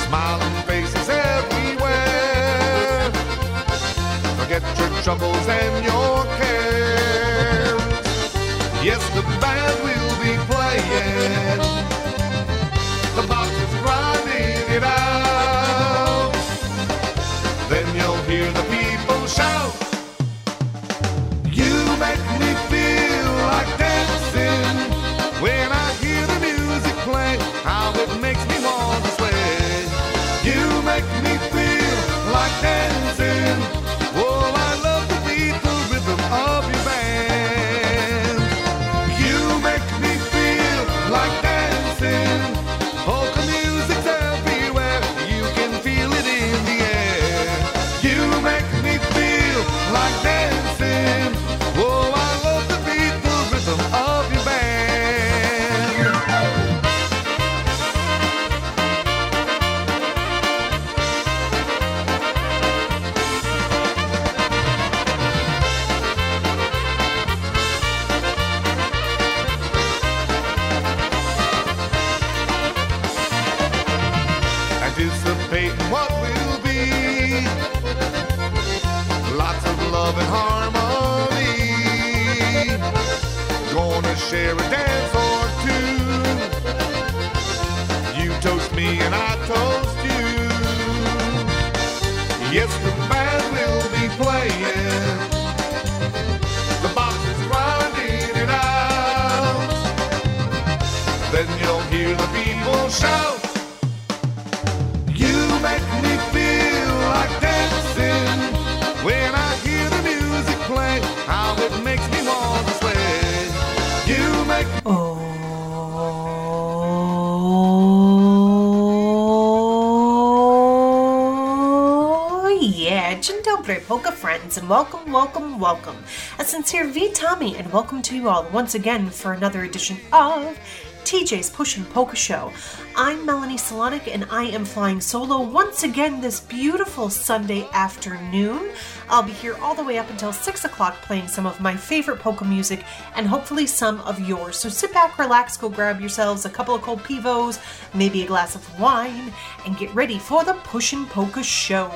smiling faces everywhere. Forget your troubles and your cares. Yes, the band will be playing. The box is grinding it out. Then you'll hear the people shout. You make me feel like dancing when I hear the music play. How it makes me want to sway. You make me feel like dancing. Oh, I love the beat, the rhythm of your band. You make me feel like dancing. Polka music's everywhere. You can feel it in the air. You make me feel like dancing. Oh, I love the beat, the rhythm of your band. Anticipating what will be. Lots of love and harmony. Gonna share a dance or two. You toast me and I toast you. Yes, the band will be playing. The box is grinding it out. Then you'll hear the people shout. You make me feel like dancing when I hear the music play. How it makes me want to sway. You make Oh, yeah. Dzień dobry, polka friends, and welcome, welcome, welcome. A sincere witamy, and welcome to you all once again for another edition of TJ's Pushin' Polka Show. I'm Melanie Solonik, and I am flying solo once again this beautiful Sunday afternoon. I'll be here all the way up until 6 o'clock playing some of my favorite polka music and hopefully some of yours. So sit back, relax, go grab yourselves a couple of cold pivos, maybe a glass of wine, and get ready for the Pushin' Polka Show.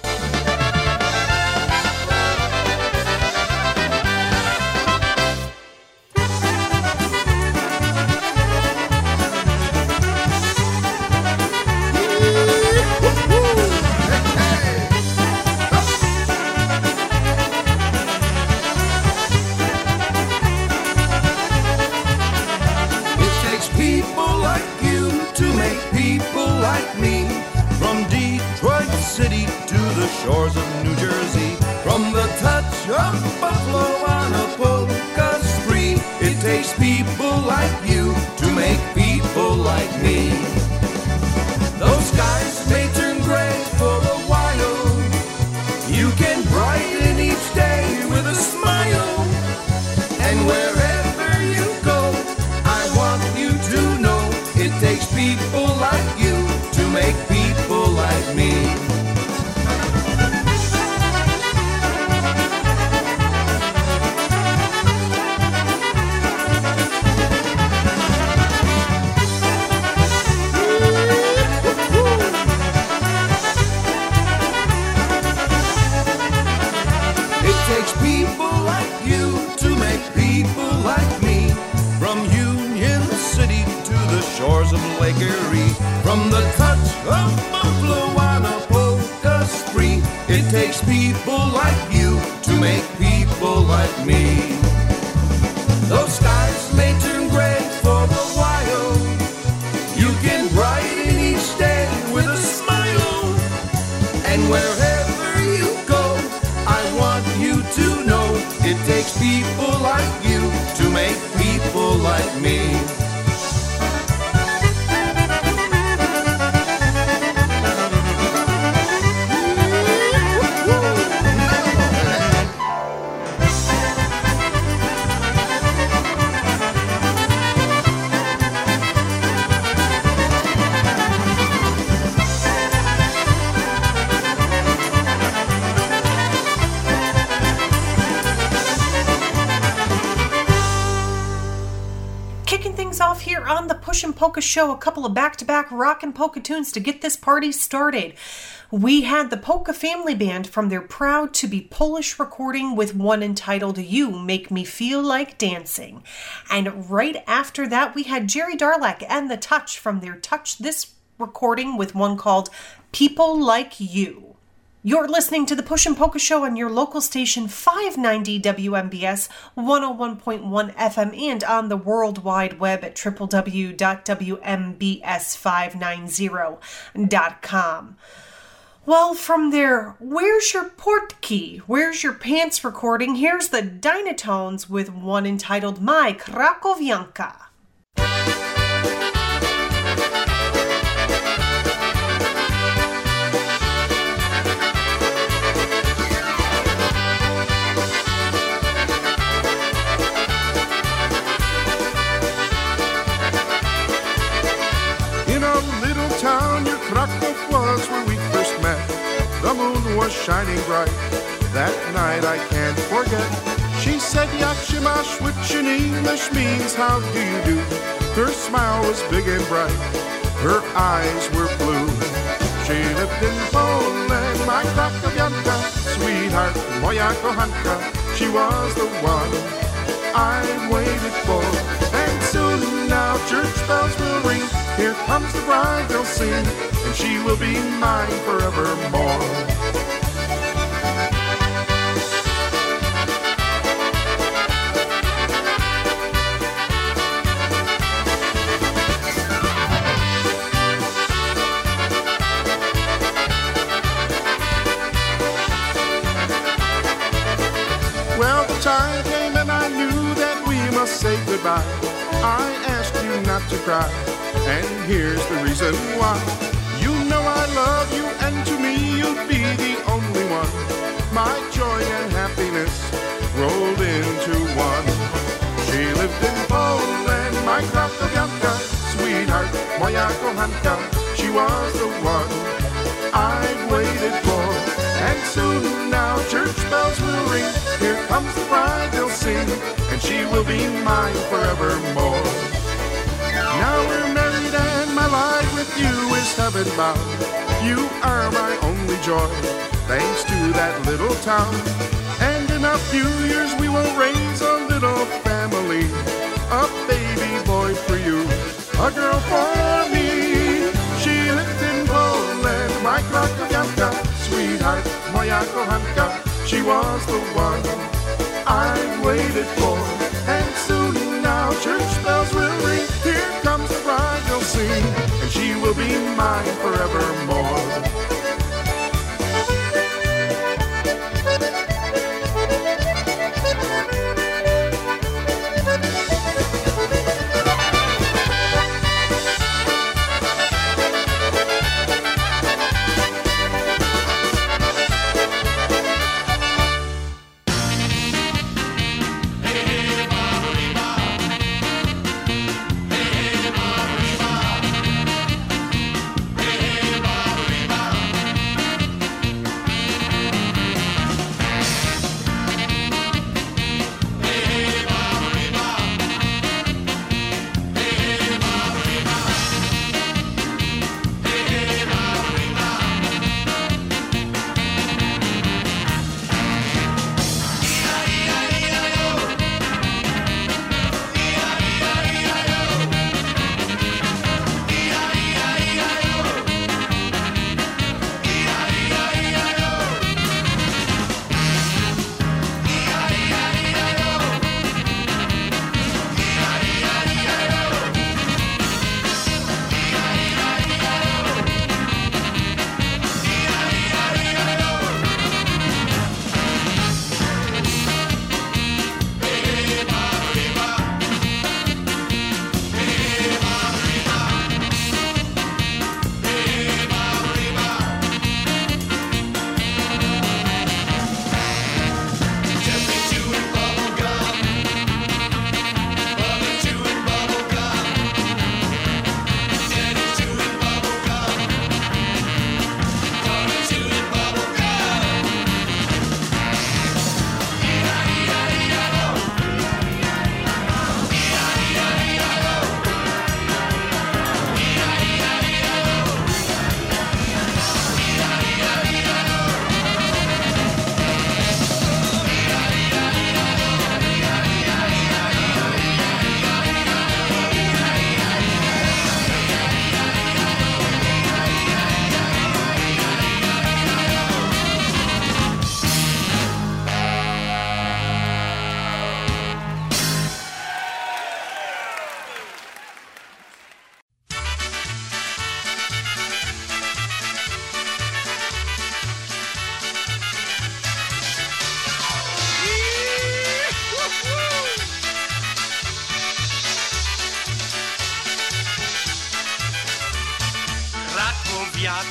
Shores of New Jersey, from the touch of Buffalo on a polka spree. It takes people like you to make people like me. Those skies may turn gray for a while. You can brighten each day with a smile. And wherever you go, I want you to know it takes people like you to make people like me. People like you to make people like me. From Union City to the shores of Lake Erie, from the touch of Buffalo on a polka spree. It takes people like you to make people like me. Those skies may turn gray for a while. You can brighten each day with a smile. And wherever you go, I want you to know it takes people like you to make people like me. Push and Polka show, a couple of back-to-back rock and polka tunes to get this party started. We had the Polka Family Band from their proud to be Polish recording with one entitled You Make Me Feel Like Dancing. And right after that, we had Jerry Darlak and The Touch from their Touch This recording with one called People Like You. You're listening to the Push and Polka Show on your local station 590 WMBS, 101.1 FM, and on the World Wide Web at www.wmbs590.com. Well, from their Where's Your Portkey, Where's Your Pants recording, here's the Dynatones with one entitled My Krakowianka. In a little town near Krakow was where we first met. The moon was shining bright. That night I can't forget. She said, Jak się masz, which in English means how do you do. Her smile was big and bright. Her eyes were blue. She lived in Poland, my Krakowianka, sweetheart, moja kochanka. She was the one I waited for. And soon now church bells will ring. Here comes the bride, they'll sing, and she will be mine forevermore. Well, the time came and I knew that we must say goodbye. I asked you not to cry, and here's the reason why. You know I love you, and to me you'd be the only one. My joy and happiness rolled into one. She lived in Poland, my Krakowianka, sweetheart, moja kochanka. She was the one I waited for. And soon now church bells will ring. Here comes the bride, they'll sing, and she will be mine forevermore. Now we're married and my life with you is heaven bound. You are my only joy, thanks to that little town. And in a few years we will raise a little family, a baby boy for you, a girl for me. She lived in Poland, my Krakowianka, sweetheart, moja kochanka. She was the one I waited for. And soon now church bells will ring. Here comes the bride, they'll sing, and she will be mine forevermore.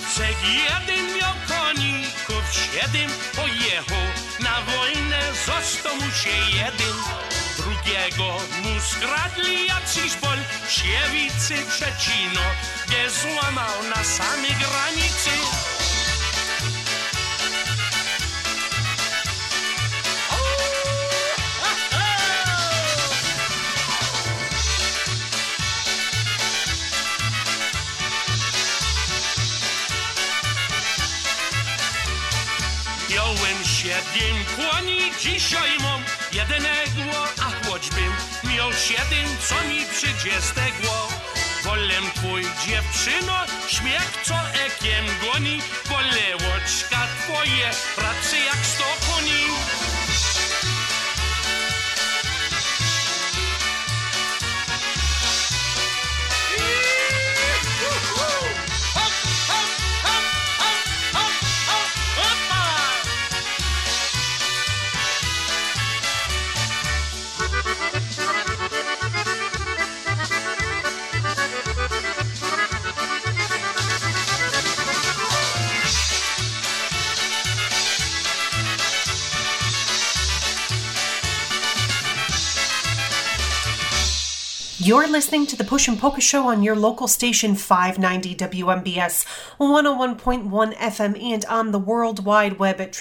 Цех jeden miał koników 7, pojechał na wojnę, został mu się jeden. Drugiego mu skradli jacyś bolsiewicy Szczecino, gdzie złamał na samej granicy. Miałem 7 koni, dzisiaj mam jednego, a choćbym miał 7, co mi przyjdzie z tego. Wolę twój dziewczyno, śmiech co ekiem goni, wolę łoczka twoje, pracy jak 100 koni. You're listening to the Push and Polka Show on your local station 590 WMBS 101.1 FM and on the World Wide Web at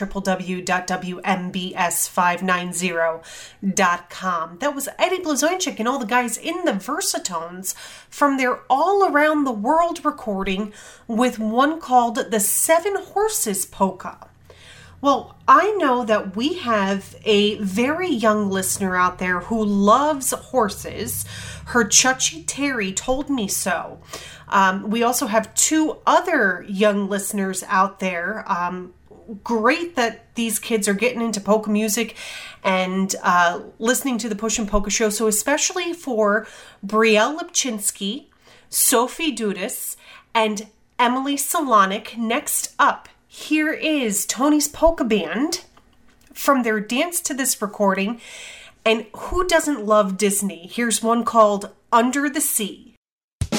www.wmbs590.com. That was Eddie Blazonczyk and all the guys in the Versatones from their All Around the World recording with one called the Seven Horses Polka. Well, I know that we have a very young listener out there who loves horses. Her Chuchi Terry told me so. We also have 2 other young listeners out there. Great that these kids are getting into polka music and listening to the Push and Polka Show. So especially for Brielle Lipchinsky, Sophie Dudas, and Emily Solonik. Next up, here is Tony's Polka Band from their dance to this recording. And who doesn't love Disney? Here's one called Under the Sea. The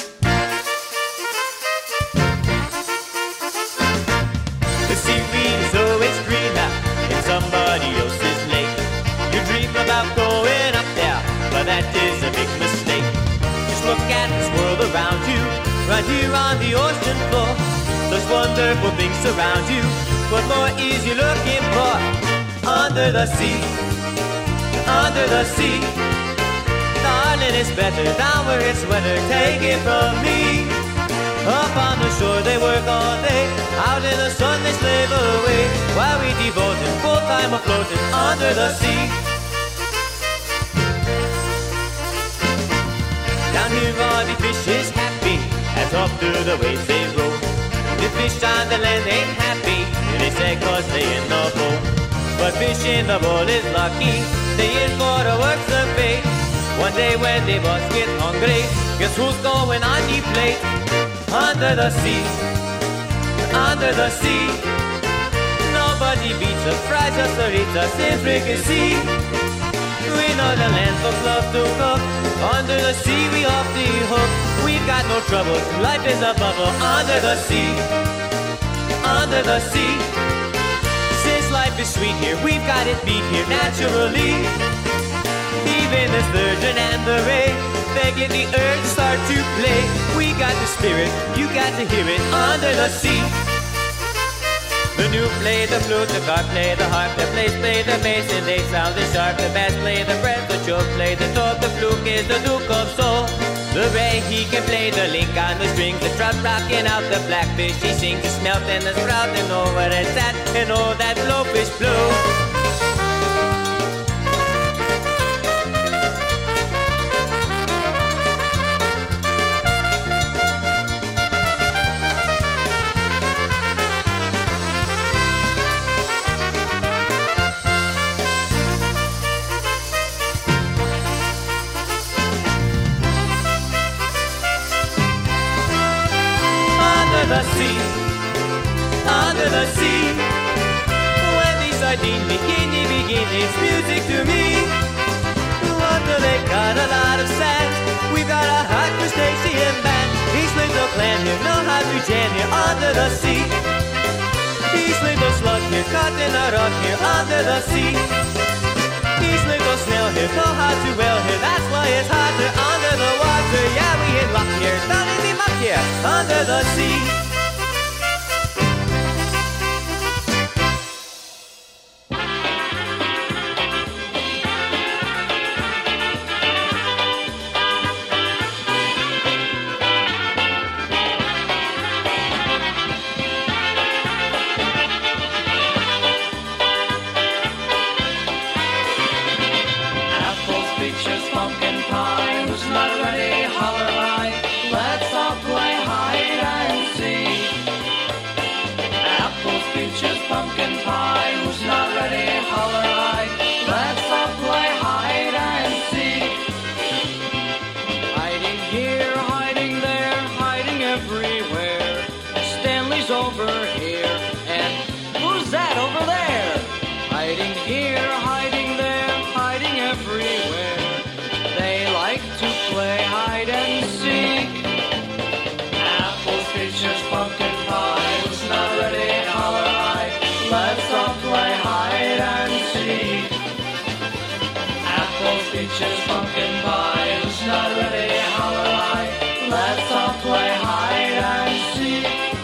seaweed is always greener in somebody else's lake. You dream about going up there, but that is a big mistake. Just look at this world around you, right here on the ocean floor. Those wonderful things surround you. What more is you looking for? Under the sea, under the sea. Darling, it's better down where it's wetter. Take it from me. Up on the shore they work all day, out in the sun they slave away, while we devote them full time of floating under the sea. Down here all the fish is happy, as off through the waves they roll. The fish on the land ain't happy, and they say 'cause they in the bowl. But fish in the bowl is lucky, they in for the works of bait. One day when they both get hungry, guess who's going on the plate? Under the sea, under the sea. Nobody beats us, fries us, or eats us in fricassee. We know the land folks love to cook. Under the sea we off the hook. We've got no trouble, life is a bubble. Under the sea, under the sea. Since life is sweet here, we've got it beat here naturally. Even the sturgeon and the ray, they get the urge to start to play. We got the spirit, you got to hear it under the sea. The new play the flute, the carp play the harp, the plays play the bass, and they sound the sharp. The bass play the breath, the choke play the top, the fluke is the Duke of Soul. The ray, he can play the link on the strings, the trout rocking out the blackfish. He sings the smelt and the sprout, and know where it's at, and all that blowfish blow. Under the sea, under the sea. When the sardines begin, it's music to me. Under they got a lot of sand. We've got a hot crustacean band. He slings no clan here, no happy jam here under the sea. East little slug here, caught in a rock here under the sea. East little snail here, know how to well here, that's why it's hotter under the water. Yeah, we hit luck here, down in the muck here under the sea. Peaches, pumpkin pie, who's not ready, holler high. Let's all play hide and seek.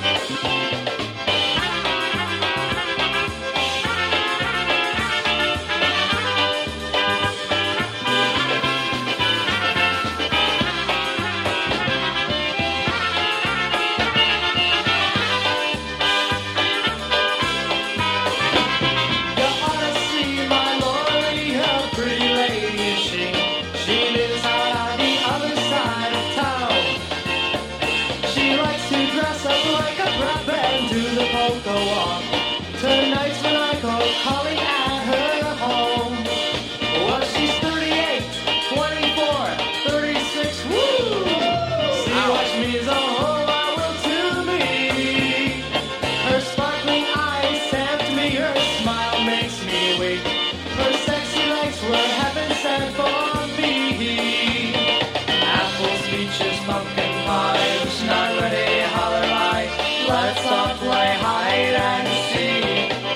Tonight's when I go calling at her home. Well, she's 38, 24, 36, woo! See what she means, oh, I will to me. Her sparkling eyes tempt me, her smile makes me weak. Her sexy legs were heaven sent for me. Apples, peaches, pumpkin pie, who's not ready, holler high. Let's all play hide and seek.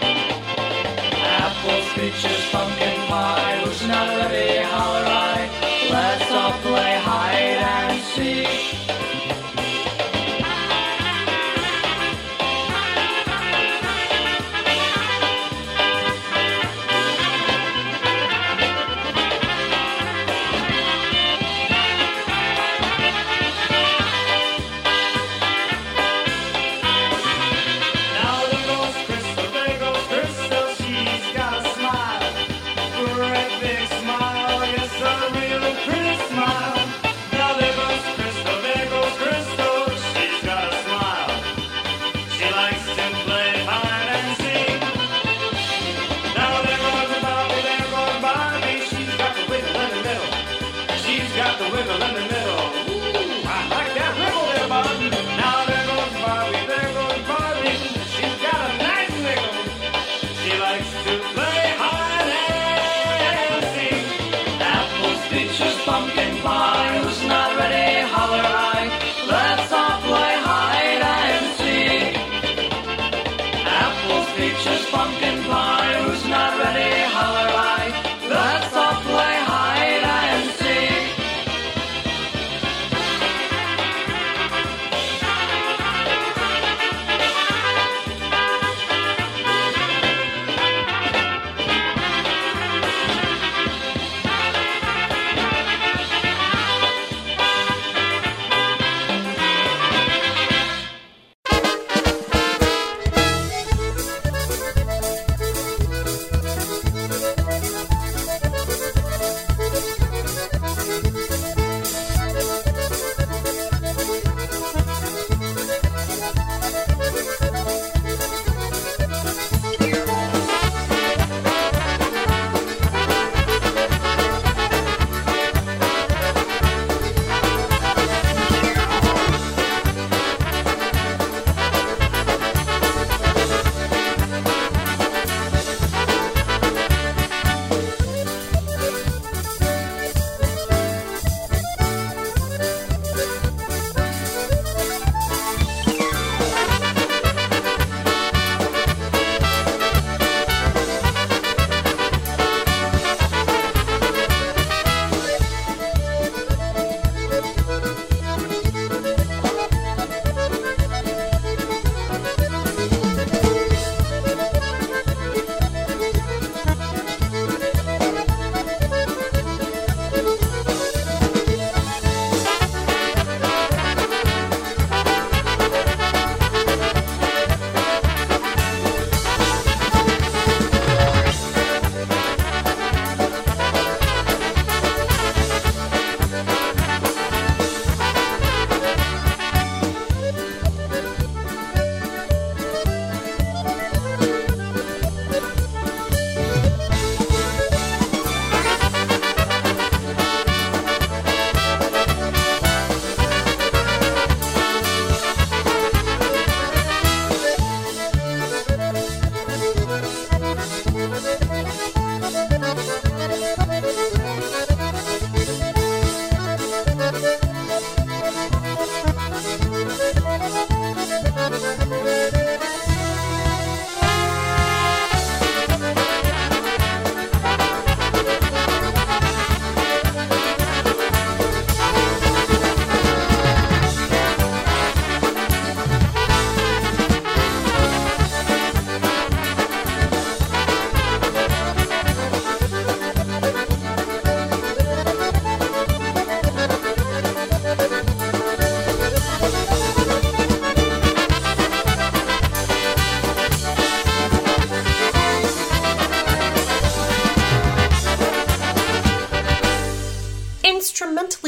Peaches, pumpkin pie, who's not ready, holler high. Let's all play hide and seek. Pumpkin pie, who's not ready, holler high. Let's all play hide and seek. Apples, peaches, pumpkin pie, who's not ready, holler high. Let's all play hide and seek.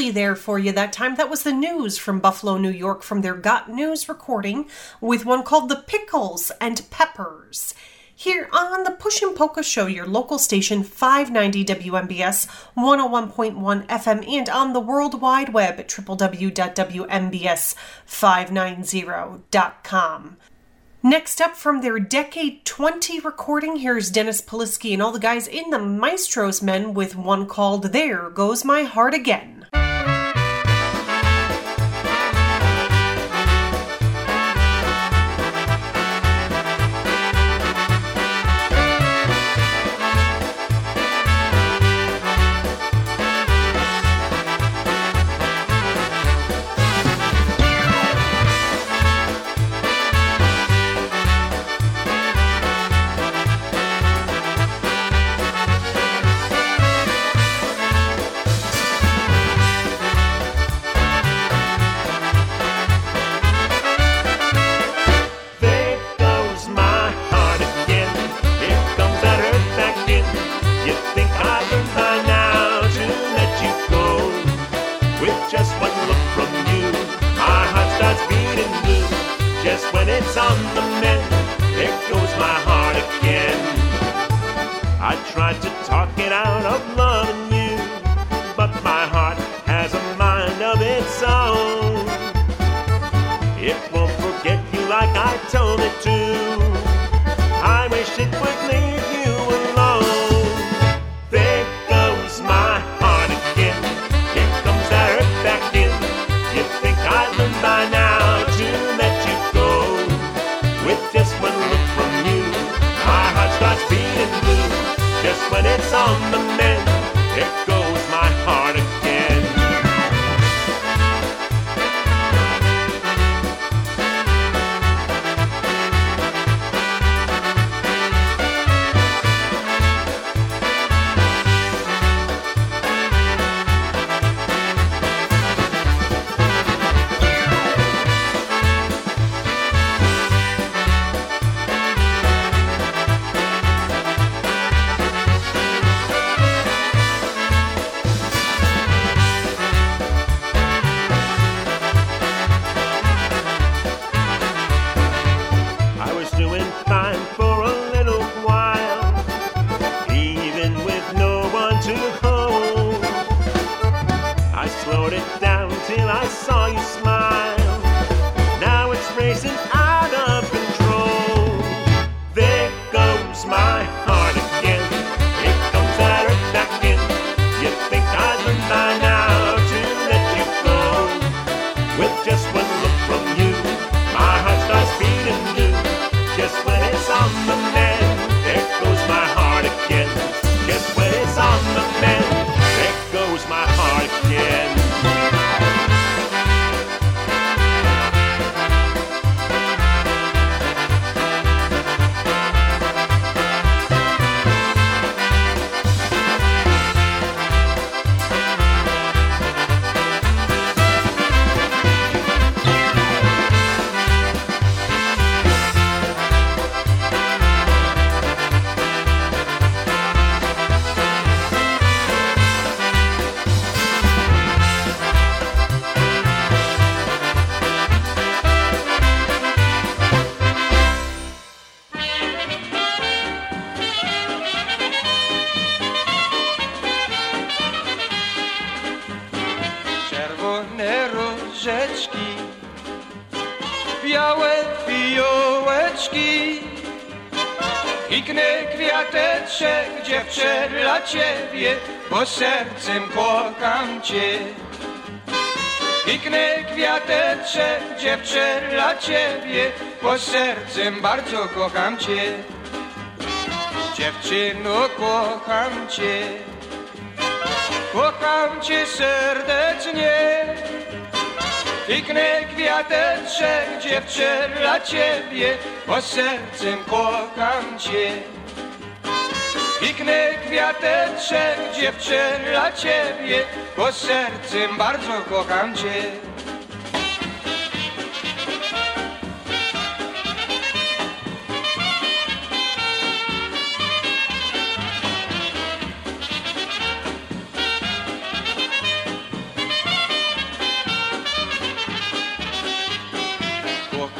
Play there for you that time. That was the News from Buffalo, New York, from their Got News recording with one called The Pickles and Peppers. Here on the Pushin' Polka Show, your local station, 590 WMBS, 101.1 FM, and on the World Wide Web at www.wmbs590.com. Next up from their Decade 20 recording, here's Dennis Polisky and all the guys in the Maestro's Men with one called There Goes My Heart Again. It's on the mend, there goes my heart again. I tried to talk it out of loving you, but my heart has a mind of its own. It won't forget you like I told it to. I wish it would leave you alone. There goes my heart again. Here comes that hurt back in. You think I'd learn by now to let you go? With just one look from you, my heart starts beating blue. Just when it's on the mend, there goes my heart again. Dziewczę dla ciebie, bo sercem kocham cię. Piknę kwiateczek, dziewczę dla ciebie, bo sercem bardzo kocham cię. Dziewczyno, kocham cię. Kocham cię serdecznie. Piknę kwiateczek, dziewczę dla ciebie, bo sercem kocham cię. Piknę kwiateczek, dziewczę dla ciebie, bo sercem bardzo kocham cię.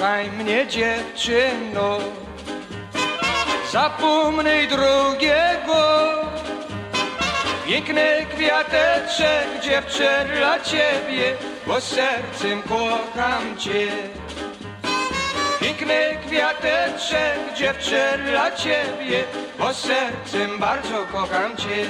Słuchaj mnie, dziewczyno, zapomnij drugiego. Piękny kwiateczek, dziewczę, dla ciebie, bo sercem kocham cię. Piękny kwiateczek, dziewczę, dla ciebie, bo sercem bardzo kocham cię.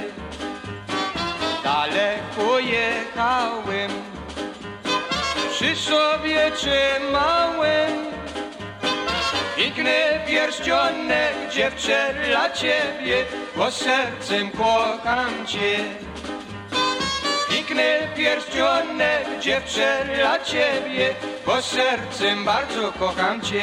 Daleko jechałem, przy sobie trzymałem piękny pierścionek, dziewczę, dla ciebie, bo sercem kocham cię. Piękny pierścionek, dziewczę, dla ciebie, bo sercem bardzo kocham cię.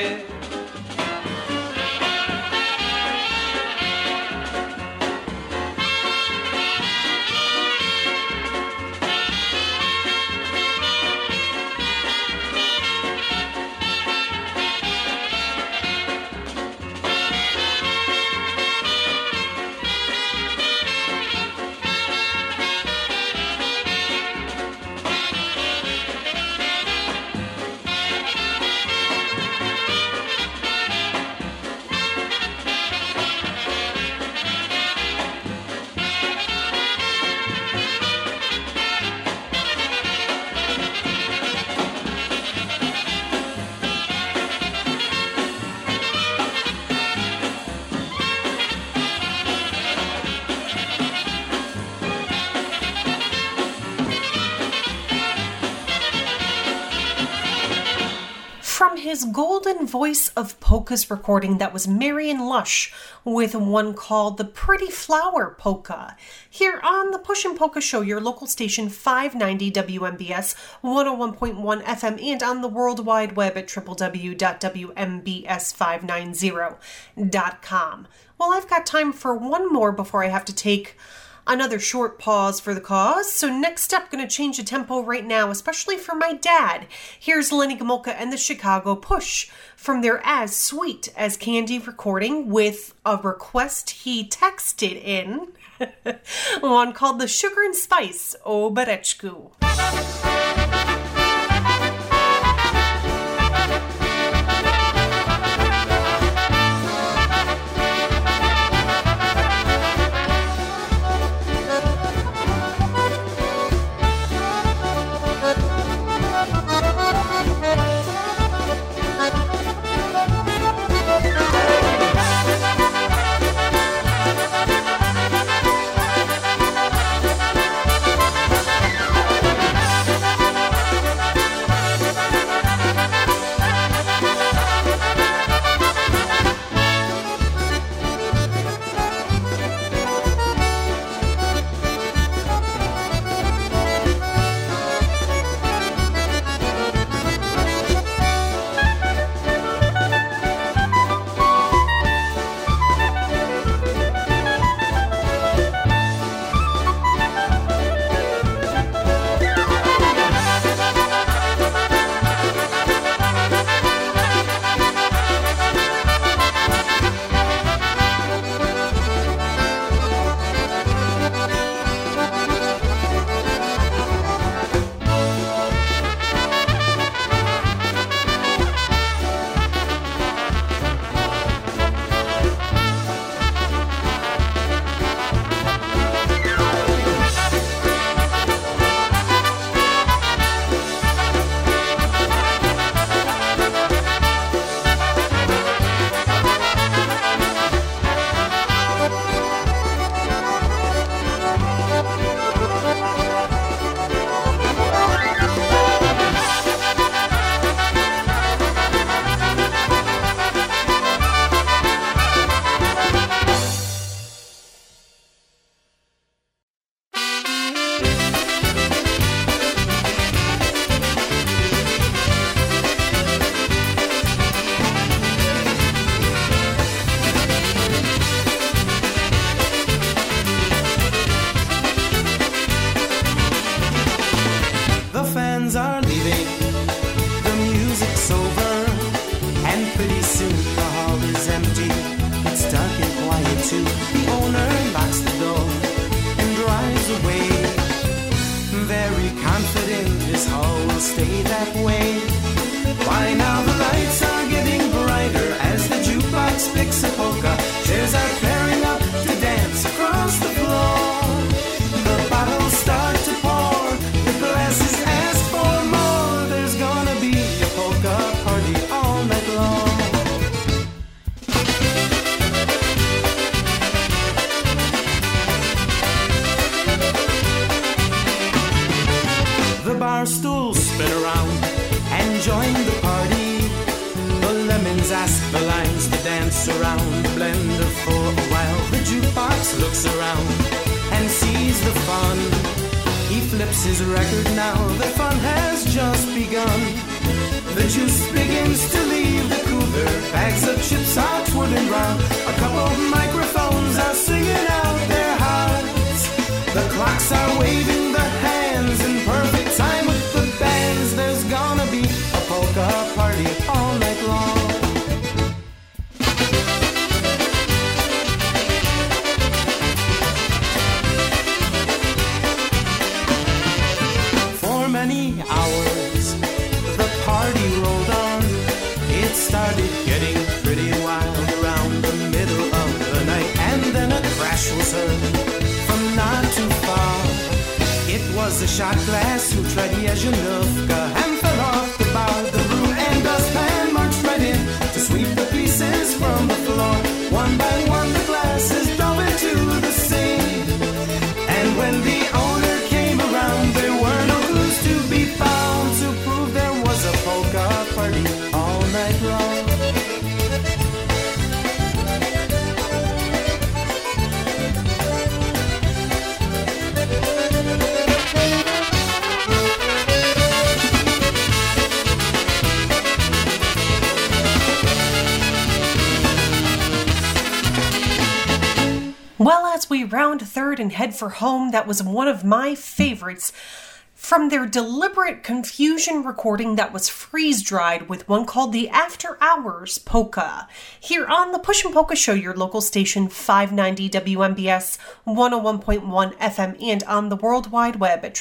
From his Golden Voice of Polkas recording, that was Marion Lush with one called The Pretty Flower Polka. Here on the Push and Polka Show, your local station 590 WMBS, 101.1 FM, and on the World Wide Web at www.wmbs590.com. Well, I've got time for one more before I have to take another short pause for the cause. So next up, going to change the tempo right now, especially for my dad. Here's Lenny Gomulka and the Chicago Push from their As Sweet as Candy recording with a request he texted in, one called The Sugar and Spice o Bereczku. confident this hall will stay that way. Why now the lights are getting ask the lines to dance around the blender for a while. The jukebox looks around and sees the fun. He flips his record now, the fun has just begun. The juice begins to leave the cooler, bags of chips are twirling round. A couple of microphones are singing out their hearts. The clocks are waving their hands in perfect time with the bands. There's gonna be a polka party all night long. For many hours the party rolled on. It started getting pretty wild around the middle of the night, and then a crash was heard from not too far. It was a shot glass who tried Yezhenovka and fell off the bar. The room and dustpan marched right in to sweep the pieces from the floor. One by one the glasses dove into the sea, and when the owner came around there were no clues to be found to prove there was a polka party all night long. Well, as we round third and head for home, that was one of my favorites from their Deliberate Confusion recording that was freeze-dried with one called the After Hours Polka. Here on the Push and Polka Show, your local station, 590 WMBS, 101.1 FM, and on the World Wide Web at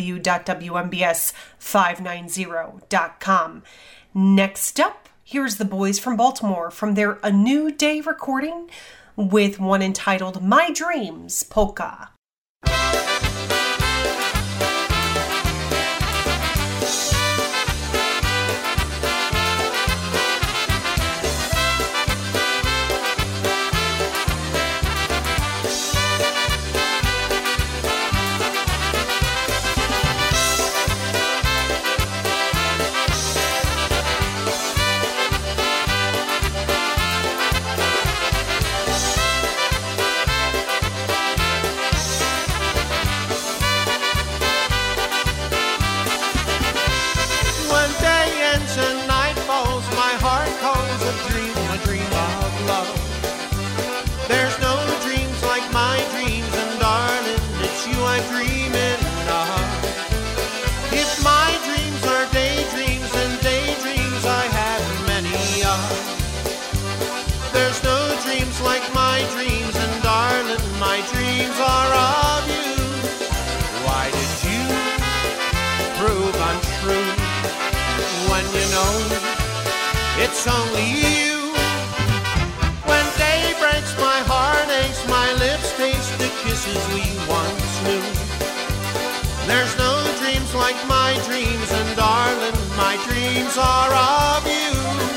www.wmbs590.com. Next up, here's the boys from Baltimore from their A New Day recording with one entitled My Dreams Polka. It's only you. When day breaks, my heart aches, my lips taste the kisses we once knew. There's no dreams like my dreams, and darling, my dreams are of you.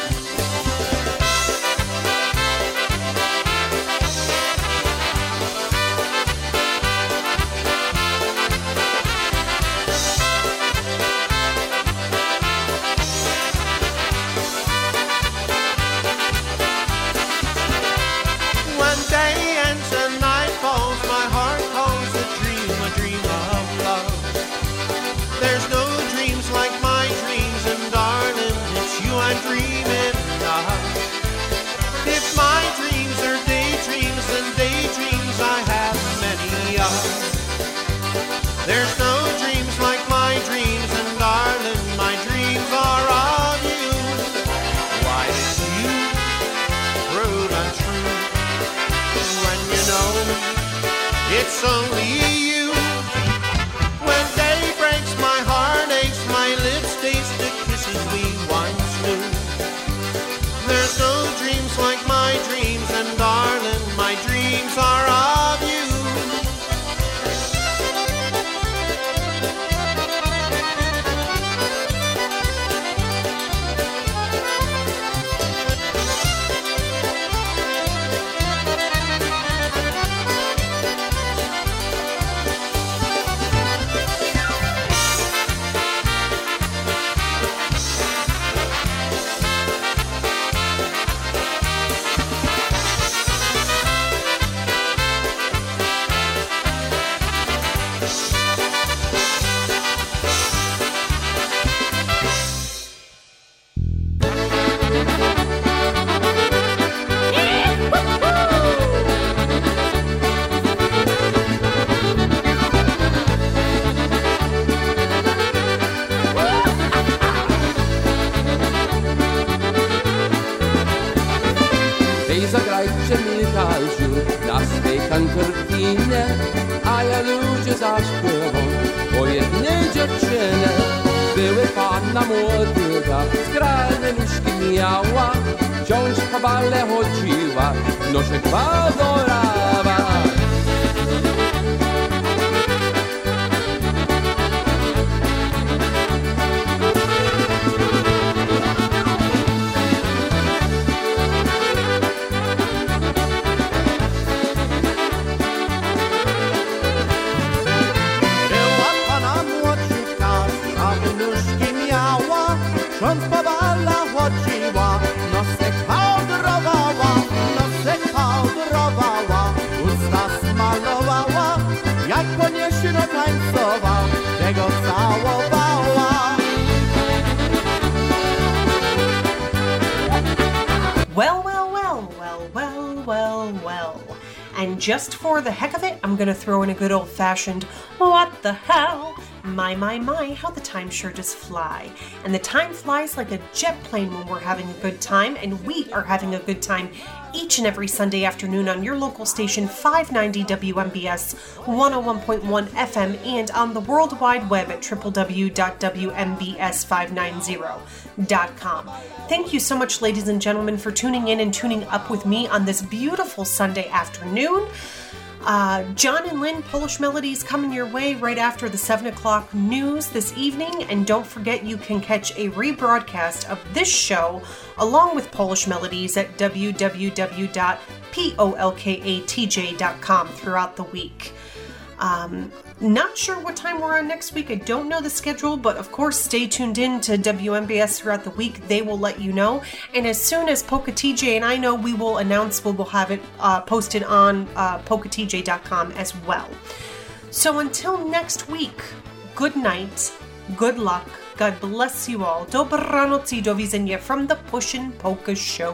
There's no dreams like my dreams, and darling, my dreams are of you. Why did you prove untrue when you know it's only you? When day breaks, my heart aches, my lips taste the kisses we once knew. There's no dreams like my dreams, and darling, my dreams are of you. zagrajcie mi Kaziu na swej kantorkinie, a ja ludzie zaśpiewam o jednej dziewczynie. Były panna młodyga, skrajne nóżki miała, wciąż po bale chodziła, noszek adorała. Ksiądz po bala chodziła, nosek powdrowała, usta smalowała, jak konieczno tańcował, tego całowała. Well, well, well, well, well, well, well. And just for the heck of it, I'm gonna throw in a good old-fashioned, what the hell? My, how the time sure does fly. And the time flies like a jet plane when we're having a good time, and we are having a good time each and every Sunday afternoon on your local station 590 WMBS 101.1 FM and on the World Wide Web at www.wmbs590.com. Thank you so much, ladies and gentlemen, for tuning in and tuning up with me on this beautiful Sunday afternoon. John and Lynn, Polish Melodies coming your way right after the 7 o'clock news this evening. And don't forget, you can catch a rebroadcast of this show along with Polish Melodies at www.polkatj.com throughout the week. Not sure what time we're on next week. I don't know the schedule, but of course, stay tuned in to WMBS throughout the week. They will let you know. And as soon as Polka TJ and I know, we will announce, we will have it posted on polkatj.com as well. So until next week, good night, good luck, God bless you all. Dobranoc I do widzenia from the Pushin' Polka Show.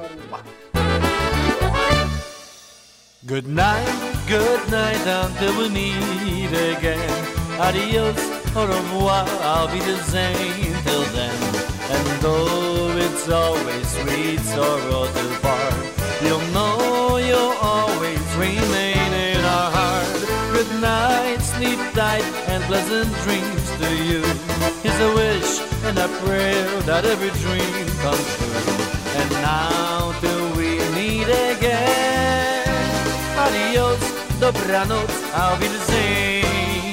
Good night, until we meet again. Adios, au revoir, I'll be the same till then. And though it's always sweet sorrow to part, you'll know you'll always remain in our heart. Good night, sleep tight, and pleasant dreams to you. Here's a wish and a prayer that every dream comes true. And now till we meet again. Adios, dobranoc, I'll be the same.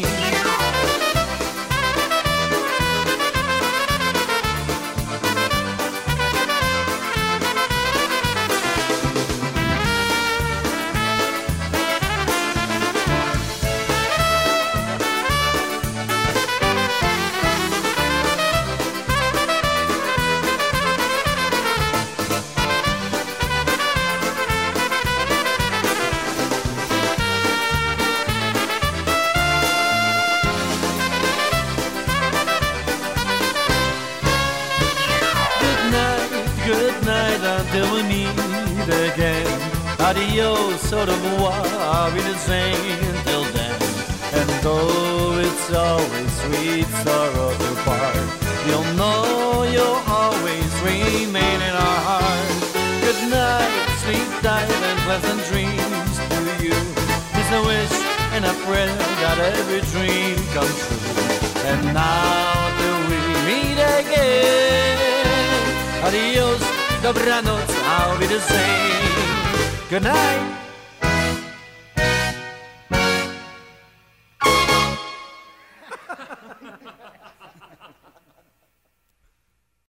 Till we meet again. Adios, au revoir, I'll be the same till then. And though it's always sweet sorrow to part, you'll know you'll always remain in our heart. Good night, sleep tight, and pleasant dreams to you. It's a wish and a prayer that every dream comes true. And now till we meet again. Adios, dobranoc, I'll be the same. Good night.